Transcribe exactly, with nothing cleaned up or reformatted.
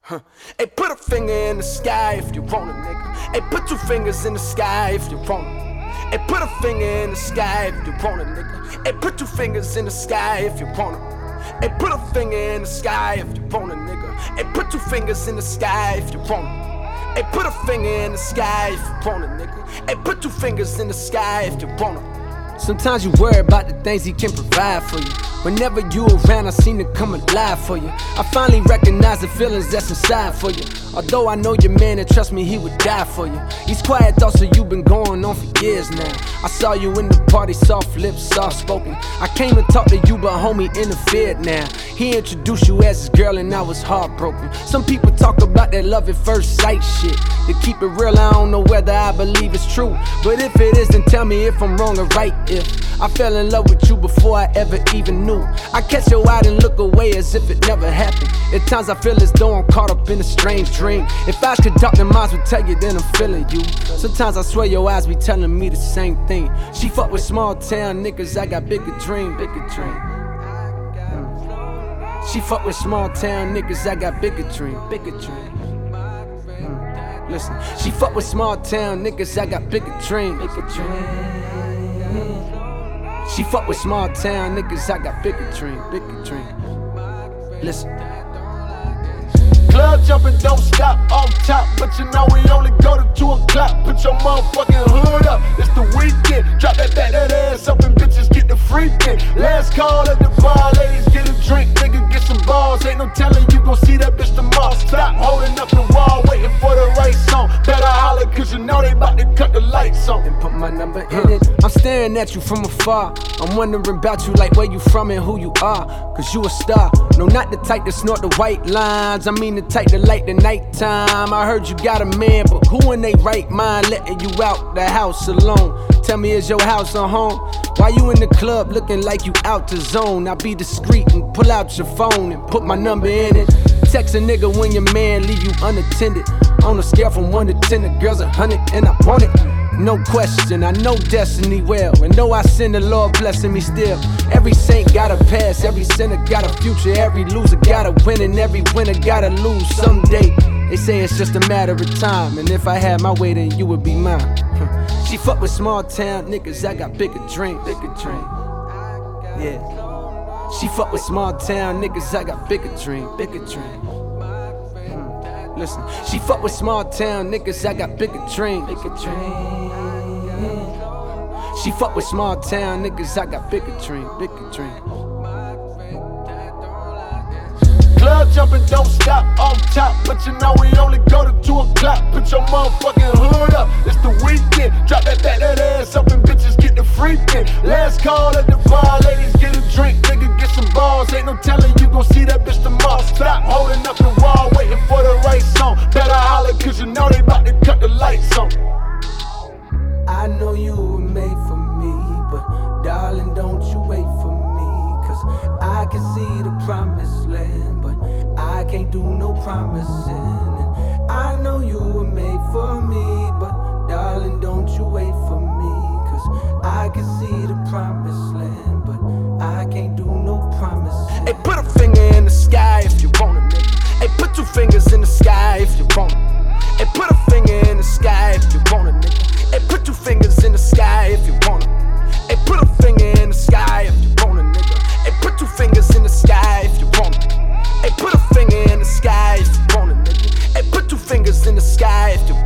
Huh. Hey, put a finger in the sky if you want it, nigga. Hey, put two fingers in the sky if you want it. Hey, put a finger in the sky if you want it, nigga. Hey, put two fingers in the sky if you want it. Hey, put a finger in the sky if you want it, nigga. Hey, put two fingers in the sky if you want it. Hey, put a finger in the sky if you want it, nigga. Hey, put two fingers in the sky if you want it. Sometimes you worry about the things he can provide for you. Whenever you around, I seem to come alive for you. I finally recognize the feelings that's inside for you. Although I know your man and trust me, he would die for you. These quiet thoughts of you been going on for years now. I saw you in the party, soft lips, soft spoken. I came to talk to you, but homie interfered now. He introduced you as his girl and I was heartbroken. Some people talk about that love at first sight shit. To keep it real, I don't know whether I believe it's true. But if it is, then tell me if I'm wrong or right. If I fell in love with you before I ever even knew, I catch your eye and look away as if it never happened. At times I feel as though I'm caught up in a strange dream. If I could talk, then minds would tell you that I'm feeling you. Sometimes I swear your eyes be telling me the same thing. She fuck with small town niggas, I got bigger dream, bigger dream. Mm. She fuck with small town niggas, I got bigger dream, bigger dream. Mm. Listen, she fuck with small town niggas, I got bigger dream, bigger dream. She fuck with small town niggas, I got bigger dream, bigger dream. Listen. Club jumping, don't stop off top, but you know we only go to two o'clock. Put your motherfucking hood up, it's the weekend. Drop that back, that ass up and bitches get the freaking. Last call at the bar, ladies get a drink, nigga get some balls. Ain't no telling you gon' see that bitch tomorrow. Stop holding up the wall, waiting for the right song. Better holler, cause you know they bout to cut the lights on. And put my number in it. I'm staring at you from afar. I'm wondering about you, like where you from and who you are. Cause you a star. No, not the type to snort the white lines. I mean the type to light the nighttime. I heard you got a man, but who in they right mind letting you out the house alone? Tell me, is your house a home? Why you in the club looking like you out the zone? Now be discreet and pull out your phone and put my number in it. Text a nigga when your man leave you unattended. On a scale from one to ten, the girl's a hundred and I want it. No question, I know destiny well, and know I sin, the Lord blessing me still. Every saint got a past, every sinner got a future. Every loser got a win, and every winner gotta lose someday. They say it's just a matter of time, and if I had my way, then you would be mine. She fuck with small town niggas, I got bigger dream, bigger dream. Yeah. She fuck with small town niggas, I got bigger dream, bigger dream. Listen, she fuck with small town niggas, I got bigger dream, bigger dream. She fuck with small town niggas, I got bigger dream, bigger dream. Club jumping, don't stop off top, but you know we only go to two o'clock. Put your motherfucking hood up, it's the weekend. Drop that back, that ass up and bitches get the freaking. Last call at the bar, ladies get a drink, nigga get some balls. Ain't no telling you gon' see that bitch tomorrow. Stop holding up the wall, waiting for the right song. Better holler, cause you know they bout to cut the lights on. I know you were made for me, but darling, don't you wait for me. Cause I can see the promised land, but I can't do no promising. And I know you were made for me, but darling, don't you wait for me. Cause I can see the promised land, but I can't do no promising. Hey, put a finger in the sky if you want it, nigga. Hey, put two fingers in the sky if you want it. Hey, put a finger in the sky if you want it, nigga. Hey, put two fingers in the sky if you want it. Hey, put a finger in the sky if you want it, nigga. Hey, put two fingers in the sky if you want it. Hey, put a finger in the sky if you want it, nigga. Hey, put two fingers in the sky if you want it.